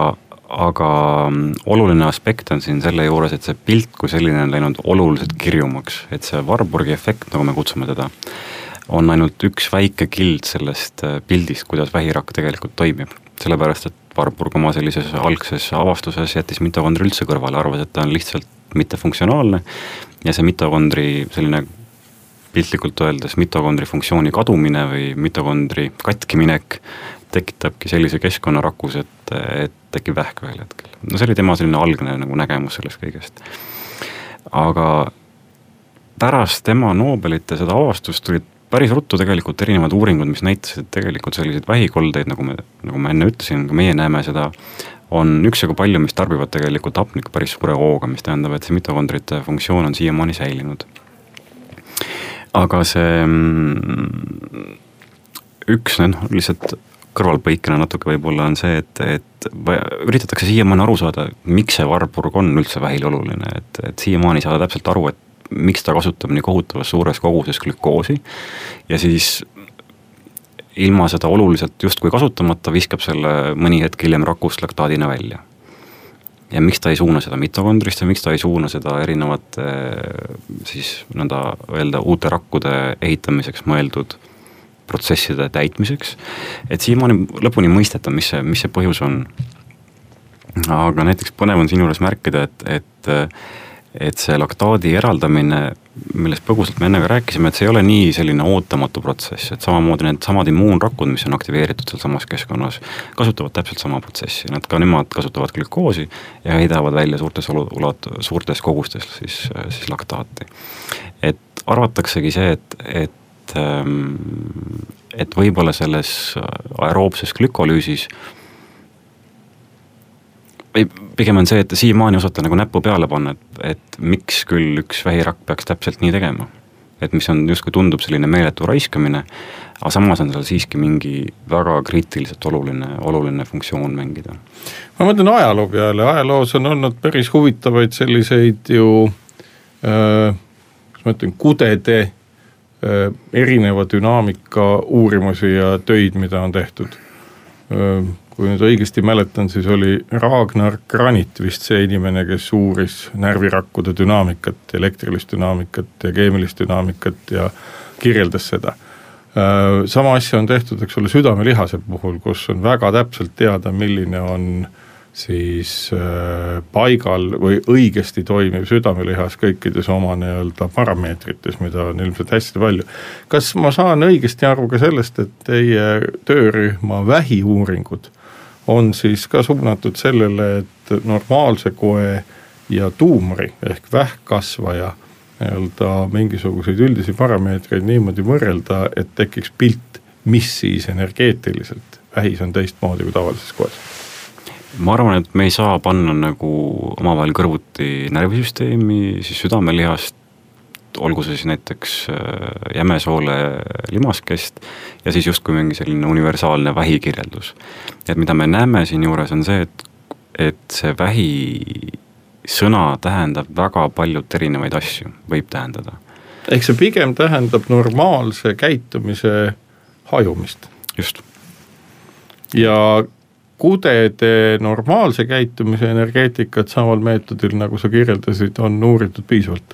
aga oluline aspekt on siin selle juures, et see pilt kui selline on läinud oluliselt kirjumaks, et see Warburgi efekt, nagu me kutsume teda, on ainult üks väike kild sellest pildist, kuidas vähirakk tegelikult toimib. Sellepärast, et Warburg oma sellises algses avastuses jättis mitokondri üldse kõrvale, arvas, et ta on lihtsalt mittefunktsionaalne ja see mitokondri selline piltlikult öeldes mitokondri funktsiooni kadumine või mitokondri katkiminek tekitabki sellise keskkonnarakus, et tekib vähk ühel hetkel. No see oli tema selline algne nagu nägemus sellest kõigest. Aga pärast tema Nobelit ja seda avastust tulid päris ruttu tegelikult erinevad uuringud, mis näitasid, et tegelikult selliseid vähikoldeid, nagu ma enne ütlesin, kui meie näeme seda, on üksjagu palju, mis tarbivad tegelikult hapnikku päris suure hooga, mis tähendab, et see mitokondrite funktsioon on siiamaani säilinud. Aga see üks lihtsalt kõrvalpõikena natuke võib-olla on see, et üritatakse siiamaani aru saada, miks see Warburg on üldse vähil oluline, et siiamaani saada täpselt aru, et miks ta kasutab nii kohutavas suures koguses glükoosi ja siis ilma seda oluliselt justkui kasutamata viskab selle mõni hetk hiljem rakust laktaadina välja. Ja miks ta ei suuna seda mitokondrist ja miks ta ei suuna seda erinevate siis nõnda öelda uute rakkude ehitamiseks mõeldud protsesside täitmiseks, et siiamaani lõpuni mõisteta, mis see põhjus on. Aga näiteks põnev on siin juures märkida, et see laktaadi eraldamine, millest põgusalt me ennega rääkisime, et see ei ole nii selline ootamatu protsess, et samamoodi need samad immuunrakud, mis on aktiveeritud seal samas keskkonnas, kasutavad täpselt sama protsessi. Nad ka nemad kasutavad glükoosi ja heidavad välja suurtes kogustes siis laktaati. Et arvataksegi see, et võib-olla selles aeroobses glükolüüsis pigem on see, et siiamaani osata nagu näppu peale panna, et miks küll üks vähirakk peaks täpselt nii tegema. Et mis on justkui tundub selline meeletu raiskamine, aga samas on seal siiski mingi väga kriitiliselt oluline funktsioon mängida. Ma mõtlen ajaloo peale. Ajaloos on olnud päris huvitavaid selliseid ju kudede erineva dünaamika uurimusi ja töid, mida on tehtud. Kui nüüd õigesti mäletan, siis oli Ragnar Granit vist see inimene, kes uuris närvirakkude dünaamikat, elektrilist dünaamikat ja keemilist dünaamikat ja kirjeldas seda. Sama asja on tehtud, eks ole, südamelihase puhul, kus on väga täpselt teada, milline on siis paigal või õigesti toimiv südamelihas kõikides oma nii-öelda parameetrites, mida on ilmselt hästi palju. Kas ma saan õigesti aru ka sellest, et teie töörühma vähiuuringud on siis ka suunatud sellele, et normaalse koe ja tuumri ehk vähkkasvaja nii-öelda mingisuguseid üldisi parameetreid niimoodi võrrelda, et tekiks pilt, mis siis energeetiliselt vähis on teistmoodi kui tavalises koes? Ma arvan, et me ei saa panna nagu omavahel kõrvuti närvisüsteemi, siis südamelihast, olgu see siis näiteks jämesoole limaskest ja siis justkui mingi selline universaalne vähikirjeldus. Et mida me näeme siin juures on see, et see vähi sõna tähendab väga paljud erinevaid asju, võib tähendada. Ehk see pigem tähendab normaalse käitumise hajumist. Just. Ja kudede normaalse käitumise energeetikat samal meetodil, nagu sa kirjeldasid, on uuritud piisavalt?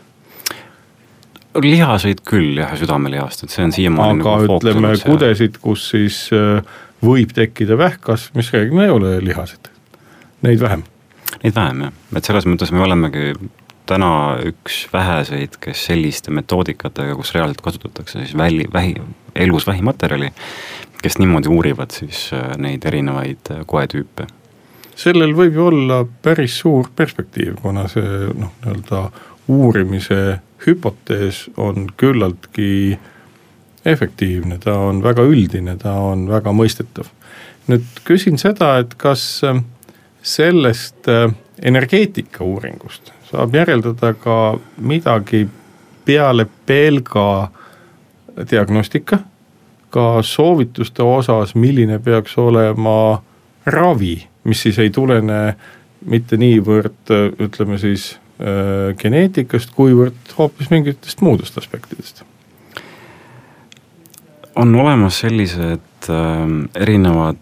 Lihaseid küll, jah, südamelihast, et see on siiamaani aga nagu ütleme kudesid, kus siis võib tekkida vähkkasv, mis reeglina ei ole lihased. Neid vähem, jah. Et selles mõttes me olemegi täna üks väheseid, kes selliste metoodikatega, kus reaalselt kasutatakse siis elus vähimaterjali, kes niimoodi uurivad siis neid erinevaid koetüüpe. Sellel võib ju olla päris suur perspektiiv, kuna see nii-öelda uurimise hüpotees on küllaltki efektiivne, ta on väga üldine, ta on väga mõistetav. Nüüd küsin seda, et kas sellest energeetika uuringust saab järeldada ka midagi peale pelga diagnostika, ka soovituste osas, milline peaks olema ravi, mis siis ei tulene mitte niivõrd, ütleme siis, geneetikast, kuivõrd hoopis mingitest muudest aspektidest? On olemas sellised erinevad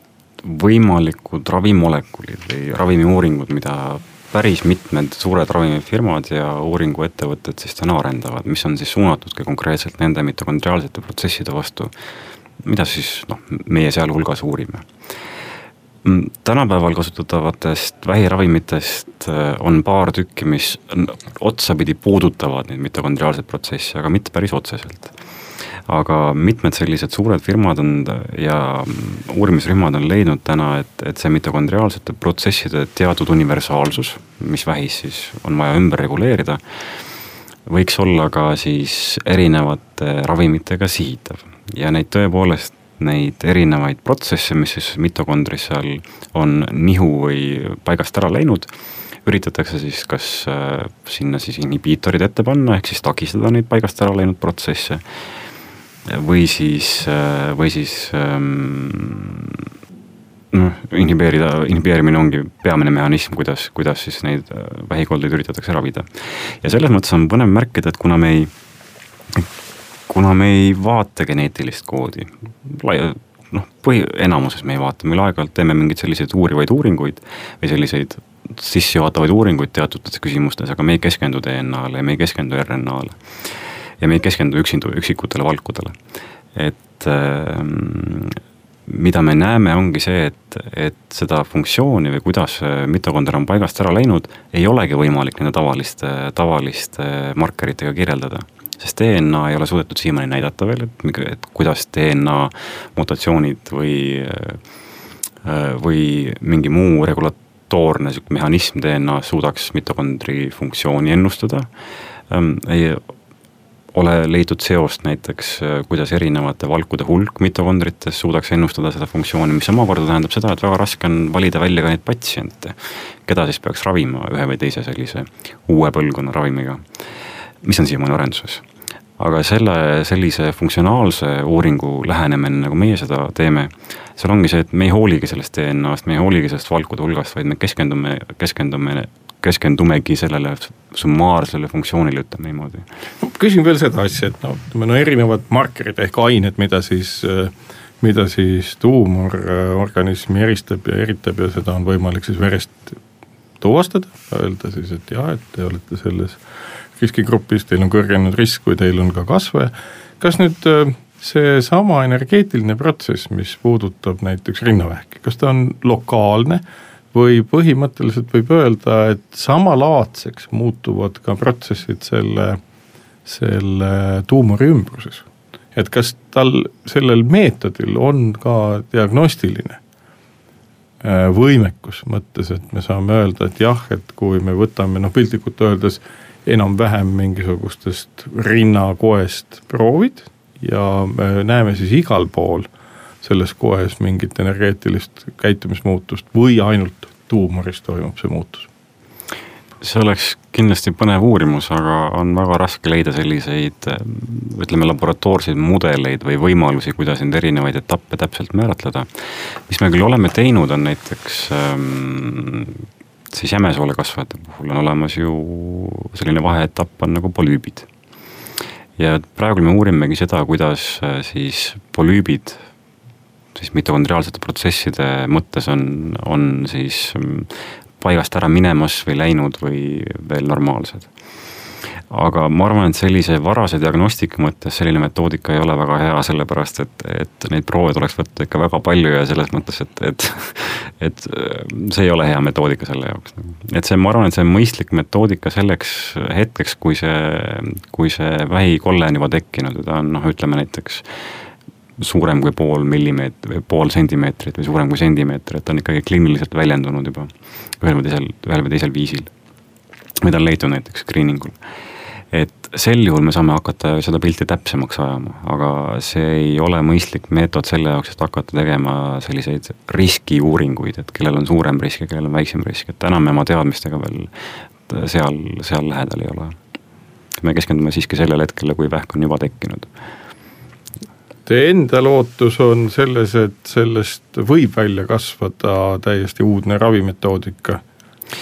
võimalikud ravimolekulid või ravimiuuringud, mida päris mitmed suured ravimifirmad ja uuringuettevõtted siis täna arendavad, mis on siis suunatudki konkreetselt nende mitokondriaalsete protsesside vastu, mida siis meie sealhulgas uurime. Tänapäeval kasutatavatest vähiravimitest on paar tükki, mis otsapidi puudutavad neid mitokondriaalseid protsesse, aga mitte päris otseselt. Aga mitmed sellised suured firmad ja uurimisrühmad on leidnud täna, et see mitokondriaalsete protsesside teatud universaalsus, mis vähis siis on vaja ümber reguleerida, võiks olla ka siis erinevate ravimitega sihitav. Ja neid tõepoolest neid erinevaid protsesse, mis siis mitokondris seal on nihu või paigast ära läinud, üritatakse siis kas sinna siis inhibiitorid ette panna, ehk siis takistada neid paigast ära läinud protsesse, või siis inhibeerimine ongi peamine mehhanism, kuidas siis neid vähikoldeid üritatakse ravida. Ja selles mõttes on põnev märkida, et kuna me ei vaata geneetilist koodi, enamuses me ei vaata, meil aeg-ajalt teeme mingeid selliseid uurivaid uuringuid või selliseid sissejuhatavaid uuringuid teatud küsimustes, aga me ei keskendu DNA-le ja me ei keskendu RNA-le. Ja me ei keskendu üksikutele valkudele. Et mida me näeme ongi see, et seda funktsiooni või kuidas mitokondr on paigast ära läinud, ei olegi võimalik nende tavaliste markeritega kirjeldada. Sest DNA ei ole suudetud siiamaani näidata veel, et kuidas DNA mutatsioonid või mingi muu regulatoorne mehhanism DNA suudaks mitokondri funktsiooni ennustada. Ei ole leidnud seost näiteks, kuidas erinevate valkude hulk mitokondrites suudaks ennustada seda funktsiooni, mis omakorda tähendab seda, et väga raske on valida välja ka neid patsiente, keda siis peaks ravima ühe või teise sellise uue põlvkonna ravimiga, mis on siiamaani arenduses. Aga sellise funktsionaalse uuringu lähenemine, nagu meie seda teeme, seal ongi see, et me ei hooligi sellest DNA-st, me ei hooligi sellest valkude hulgast, vaid me keskendumegi sellele summaarsele funktsioonile, ütleme niimoodi. Küsin veel seda asja, et erinevad markerid ehk ained, mida siis tuumororganismi eristab ja eritab ja seda on võimalik siis verest tuvastada, öelda siis, et jah, et te olete selles riskigrupis, teil on kõrgenenud risk, kui teil on ka kasvaja. Kas nüüd see sama energeetiline protsess, mis puudutab näiteks rinnavähki, kas ta on lokaalne või põhimõtteliselt võib öelda, et samalaadseks muutuvad ka protsessid selle tuumori ümbruses? Et kas sellel meetodil on ka diagnostiline võimekus mõttes, et me saame öelda, et jah, et kui me võtame piltlikult öeldes enam-vähem mingisugustest rinnakoest proovid ja me näeme siis igal pool selles koes mingit energeetilist käitumismuutust või ainult tuumoris toimub see muutus? See oleks kindlasti põnev uurimus, aga on väga raske leida selliseid, ütleme, laboratoorseid mudeleid või võimalusi, kuidas neid erinevaid etappe täpselt määratleda. Mis me küll oleme teinud, on näiteks siis jämesoole kasvajate puhul on olemas ju selline vaheetapp on nagu polüübid. Ja praegu me uurimegi seda, kuidas siis polüübid siis mitokondriaalsete protsesside mõttes on siis paigast ära minemas või läinud või veel normaalsed. Aga ma arvan, et sellise varase diagnostika mõttes selline metoodika ei ole väga hea, sellepärast, et neid proove tuleks võtta ikka väga palju ja selles mõttes, et see ei ole hea metoodika selle jaoks. Et see, ma arvan, et see on mõistlik metoodika selleks hetkeks, kui see vähikolle on juba tekkinud, ta on, ütleme näiteks suurem kui pool sentimeetrit või suurem kui sentimeeter, et ta on ikkagi kliiniliselt väljendunud juba ühel või teisel viisil, mida on leitud näiteks screeningul. Et sel juhul me saame hakata seda pilti täpsemaks ajama, aga see ei ole mõistlik meetod selle jaoks, et hakata tegema selliseid riskiuuringuid, et kellel on suurem risk ja kellel on väiksem risk, et täna me oma teadmistega veel seal lähedal ei ole. Me keskendume siiski sellele hetkele, kui vähk on juba tekkinud. Teie enda lootus on selles, et sellest võib välja kasvada täiesti uudne ravimetoodika?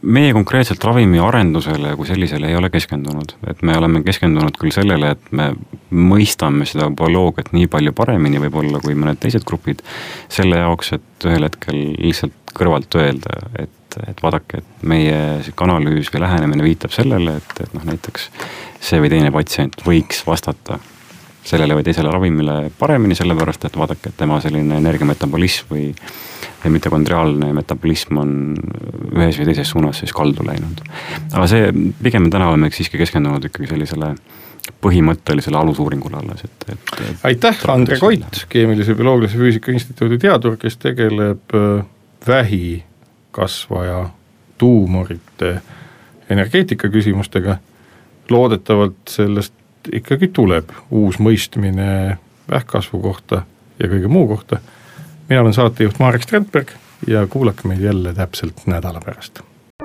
meie konkreetselt ravimi arendusele kui sellisele ei ole keskendunud, et me oleme keskendunud küll sellele, et me mõistame seda bioloogiat nii palju paremini võib-olla kui mõned teised grupid, selle jaoks, et ühel hetkel lihtsalt kõrvalt öelda, et vaadake, et meie analüüs või lähenemine viitab sellele, et näiteks see või teine patsient võiks vastata sellele või teisele ravimile paremini, sellepärast, et vaadake, et tema selline energiametabolism või mitokondriaalne metabolism on ühes või teises suunas siis kaldu läinud. Aga see, pigem täna oleme siiski keskendunud ikkagi sellisele põhimõttelisele alusuuringule alles. Aitäh, Andre Koit, Keemilise Bioloogilise Füüsika Instituudi teadur, kes tegeleb vähikasvaja tuumorite energeetika küsimustega. Loodetavalt sellest ikkagi tuleb uus mõistmine vähkkasvu kohta ja kõige muu kohta. Mina olen saatejuht Marek Strandberg ja kuulake meid jälle täpselt nädala pärast.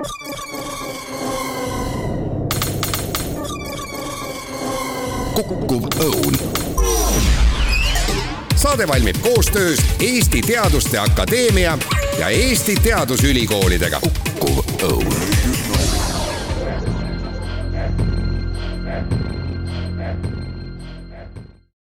Kukkuv õun. Saade valmib koostöös Eesti Teaduste Akadeemia ja Eesti Teadusülikoolidega. Kukkuv õun.